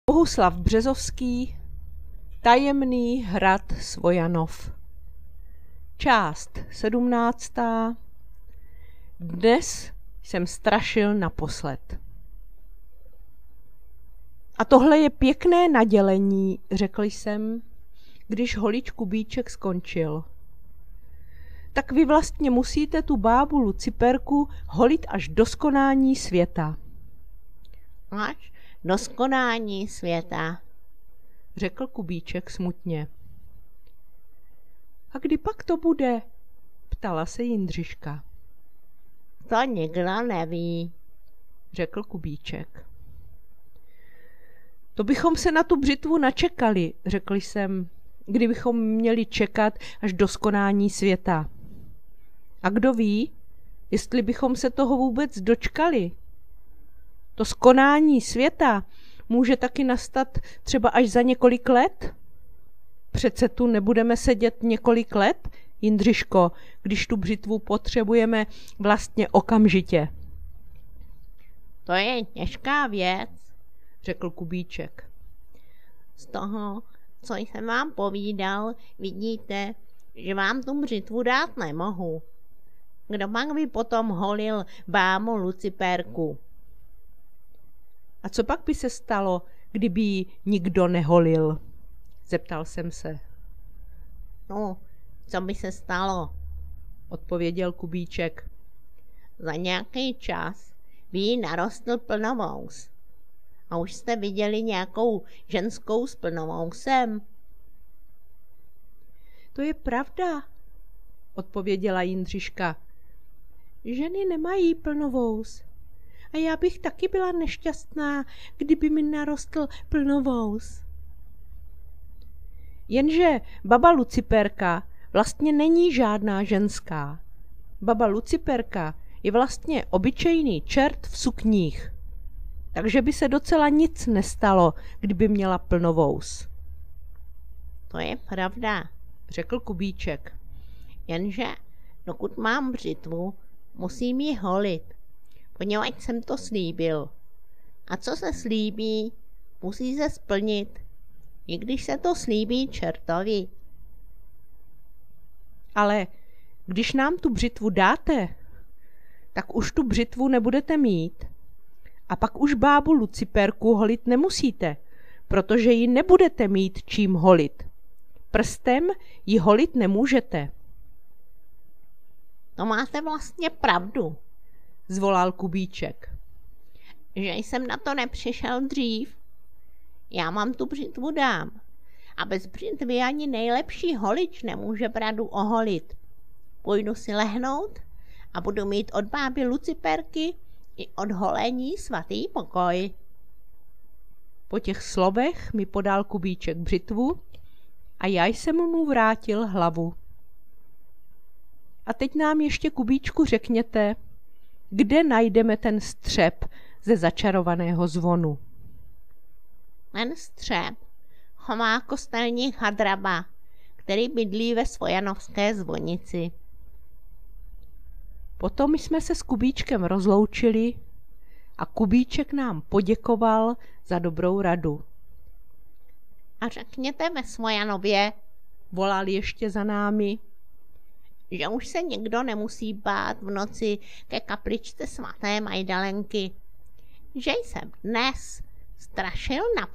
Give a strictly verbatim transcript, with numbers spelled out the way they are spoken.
Bohuslav Březovský, Tajemný hrad Svojanov. Část sedmnáctá. Dnes jsem strašil naposled. A tohle je pěkné nadělení, řekl jsem, když holič Kubíček skončil. Tak vy vlastně musíte tu bábu Luciperku holit až do skonání světa. Až do skonání světa, řekl Kubíček smutně. A kdy pak to bude? Ptala se Jindřiška. To nikdo neví, řekl Kubíček. To bychom se na tu břitvu načekali, řekl jsem, kdybychom měli čekat až do skonání světa. A kdo ví, jestli bychom se toho vůbec dočkali? To skonání světa může taky nastat třeba až za několik let? Přece tu nebudeme sedět několik let, Jindřiško, když tu břitvu potřebujeme vlastně okamžitě. To je těžká věc, řekl Kubíček. Z toho, co jsem vám povídal, vidíte, že vám tu břitvu dát nemohu. Kdo pak by potom holil bámu Luciperku? A co pak by se stalo, kdyby ji nikdo neholil? Zeptal jsem se. No, co by se stalo? Odpověděl Kubíček. Za nějaký čas by jí narostl plnovous. A už jste viděli nějakou ženskou s plnovousem? To je pravda, odpověděla Jindřiška. Ženy nemají plnovous. A já bych taky byla nešťastná, kdyby mi narostl plnovous. Jenže baba Luciperka vlastně není žádná ženská. Baba Luciperka je vlastně obyčejný čert v sukních. Takže by se docela nic nestalo, kdyby měla plnovous. To je pravda, řekl Kubíček. Jenže dokud mám břitvu, musím ji holit, poněvadž jsem to slíbil. A co se slíbí, musí se splnit, i když se to slíbí čertovi. Ale když nám tu břitvu dáte, tak už tu břitvu nebudete mít. A pak už bábu Luciperku holit nemusíte, protože ji nebudete mít čím holit. Prstem ji holit nemůžete. To máte vlastně pravdu, zvolal Kubíček. Že jsem na to nepřišel dřív. Já mám tu břitvu dám. A bez břitvy ani nejlepší holič nemůže bradu oholit. Půjdu si lehnout a budu mít od báby Luciperky i od holení svatý pokoj. Po těch slovech mi podal Kubíček břitvu a já jsem mu vrátil hlavu. A teď nám ještě, Kubíčku, řekněte, kde najdeme ten střep ze začarovaného zvonu. Ten střep chová kostelní chadraba, který bydlí ve Svojanovské zvonici. Potom jsme se s Kubíčkem rozloučili a Kubíček nám poděkoval za dobrou radu. A řekněte ve Svojanově, volal ještě za námi, že už se nikdo nemusí bát v noci ke kapličce svaté Majdalenky, že jsem dnes strašil na